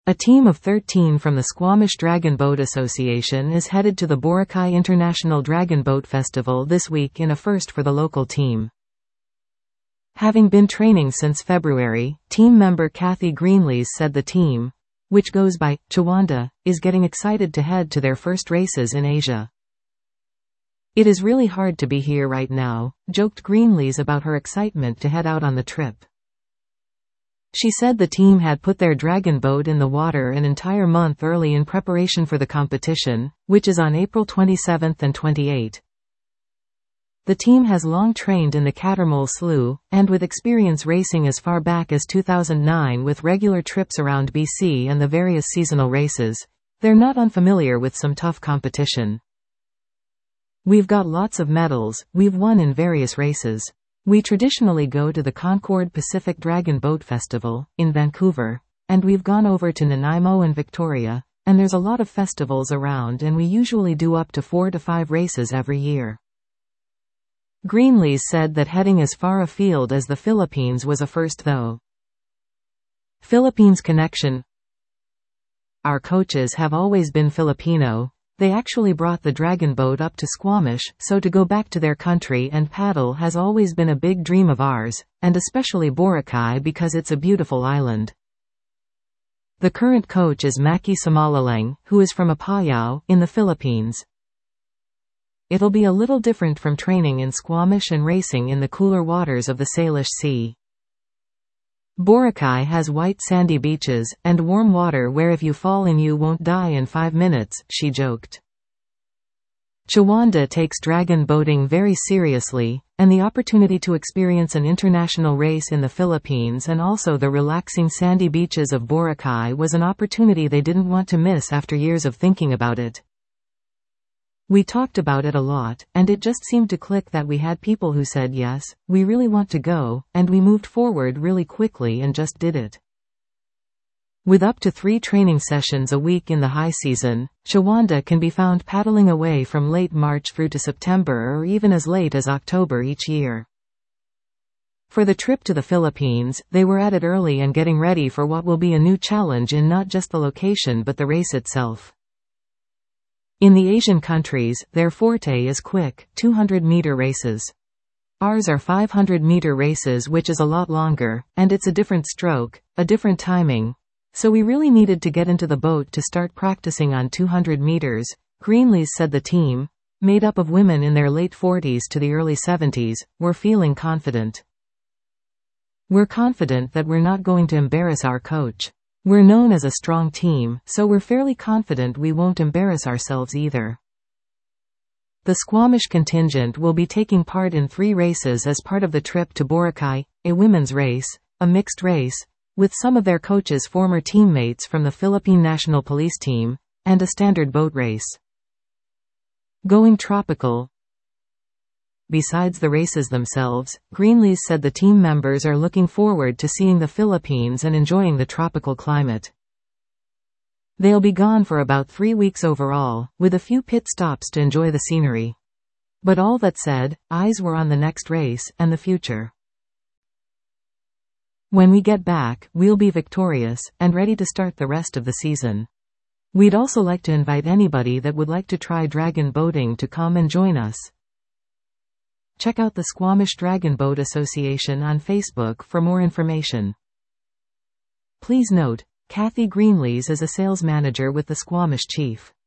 A team of 13 from the Squamish Dragon Boat Association is headed to the Boracay International Dragon Boat Festival this week in a first for the local team. Having been training since February, team member Kathy Greenlees said the team, which goes by Chawanda, is getting excited to head to their first races in Asia. "It is really hard to be here right now," joked Greenlees about her excitement to head out on the trip. She said the team had put their dragon boat in the water an entire month early in preparation for the competition, which is on April 27 and 28. The team has long trained in the Cattermole Slough, and with experience racing as far back as 2009 with regular trips around BC and the various seasonal races, they're not unfamiliar with some tough competition. "We've got lots of medals, we've won in various races. We traditionally go to the Concord Pacific Dragon Boat Festival, in Vancouver, and we've gone over to Nanaimo and Victoria, and there's a lot of festivals around and we usually do up to 4 to 5 races every year." Greenlees said that heading as far afield as the Philippines was a first though. Philippines connection. "Our coaches have always been Filipino. They actually brought the dragon boat up to Squamish, so to go back to their country and paddle has always been a big dream of ours, and especially Boracay because it's a beautiful island." The current coach is Maki Samalaleng, who is from Apayao, in the Philippines. "It'll be a little different from training in Squamish and racing in the cooler waters of the Salish Sea. Boracay has white sandy beaches, and warm water where if you fall in you won't die in 5 minutes," she joked. Chawanda takes dragon boating very seriously, and the opportunity to experience an international race in the Philippines and also the relaxing sandy beaches of Boracay was an opportunity they didn't want to miss after years of thinking about it. "We talked about it a lot, and it just seemed to click that we had people who said yes, we really want to go, and we moved forward really quickly and just did it." With up to 3 training sessions a week in the high season, Chawanda can be found paddling away from late March through to September or even as late as October each year. For the trip to the Philippines, they were at it early and getting ready for what will be a new challenge in not just the location but the race itself. In the Asian countries, their forte is quick, 200-meter races. Ours are 500-meter races, which is a lot longer, and it's a different stroke, a different timing. So we really needed to get into the boat to start practicing on 200 meters, Greenlees said. The team, made up of women in their late 40s to the early 70s, were feeling confident. "We're confident that we're not going to embarrass our coach. We're known as a strong team, so we're fairly confident we won't embarrass ourselves either." The Squamish contingent will be taking part in 3 races as part of the trip to Boracay, a women's race, a mixed race, with some of their coaches' former teammates from the Philippine National Police Team, and a standard boat race. Going tropical. Besides the races themselves, Greenlees said the team members are looking forward to seeing the Philippines and enjoying the tropical climate. They'll be gone for about 3 weeks overall, with a few pit stops to enjoy the scenery. But all that said, eyes were on the next race, and the future. "When we get back, we'll be victorious, and ready to start the rest of the season. We'd also like to invite anybody that would like to try dragon boating to come and join us." Check out the Squamish Dragon Boat Association on Facebook for more information. Please note, Kathy Greenlees is a sales manager with the Squamish Chief.